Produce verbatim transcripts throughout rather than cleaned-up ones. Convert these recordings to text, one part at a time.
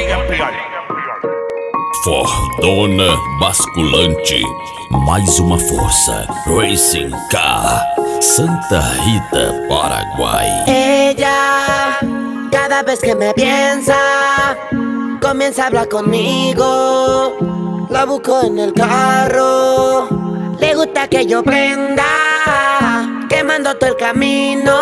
Fordona Basculante, mais uma força. Racing Car, Santa Rita, Paraguay. Ella, cada vez que me piensa, comienza a hablar conmigo. La busco en el carro, le gusta que yo prenda, quemando todo el camino.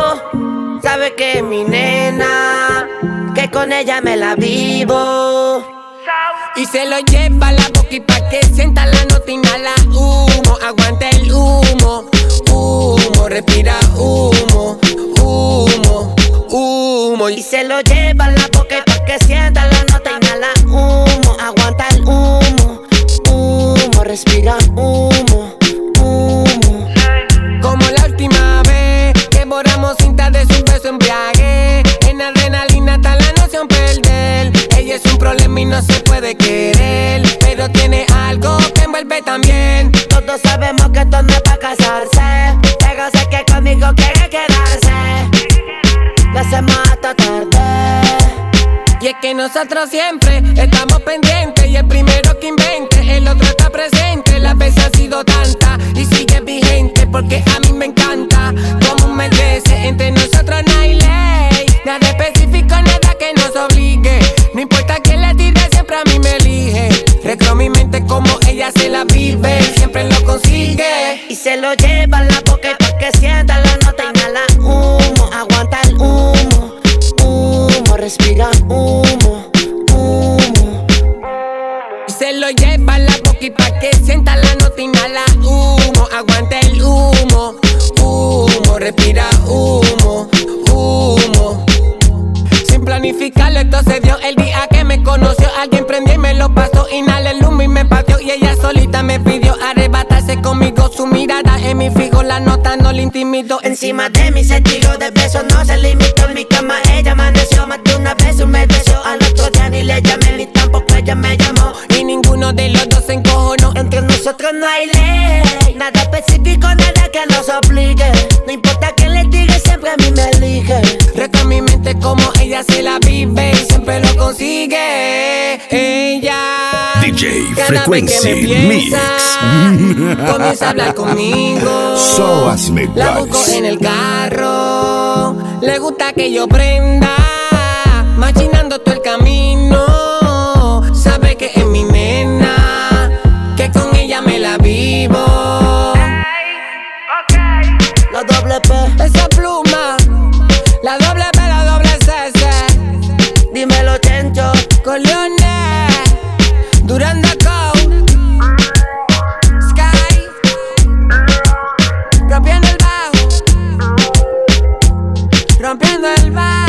Sabe que es mi nena, que con ella me la vivo. Y se lo lleva a la boca y pa' que sienta la nota, inhala humo, aguanta el humo, humo, respira humo, humo, humo. Y se lo lleva a la boca y pa' que sienta la nota, inhala humo, aguanta el humo, humo, respira humo, humo. Como la última vez que borramos cinta de su beso embriague, en adrenalina está la noción perder. Ella es un problema y no se puede querer, pero tiene algo que envuelve también. Todos sabemos que esto no es pa' casarse, pero sé que conmigo quiere quedarse. Lo hacemos hasta tarde. Y es que nosotros siempre estamos pendientes, y el primero que invente, el otro está presente. La vez ha sido tanta y sigue vigente, porque a mí me encanta como merece. Entre nosotros no hay ley, nada específico, nada que nos obligue. No importa quién le tire, siempre a mí me elige. Recreo mi mente como ella se la vive, siempre lo consigue. Y se lo lleva a la boca y pa' que sienta la nota, inhala humo, aguanta el humo, humo, respira humo, humo. Y se lo lleva a la boca y pa' que sienta la nota, inhala humo, aguanta el humo, humo, respira humo, humo. Sin planificarlo esto se dio el día que me conoció. Alguien prendió y me lo pasó, inhalé el humo y me pateó. Y ella solita me pidió arrebatarse conmigo. Su mirada en mi fijo, la nota no le intimidó. Encima de mí se tiró de besos, no se limitó. En mi cama ella amaneció más de una vez, un me deseó. Al otro día ni le llamé ni tampoco ella me llamó. Y ninguno de los dos se encojonó. Entre nosotros no hay ley, nada específico, nada que nos obligue. No importa quién le diga, siempre a mí me elige. Reca mi mente como ella se la vive y siempre lo consigue. Ella D J Frequency Mix. Comienza a hablar conmigo. So as me La busco en el carro, le gusta que yo prenda, machinando todo el camino. Sabe que es mi nena, que con ella me la vivo. La doble P, esa pluma, la doble P, la doble C C. dímelo Chencho, Con Leones, Duranda Code, Sky, rompiendo el bajo, rompiendo el bajo.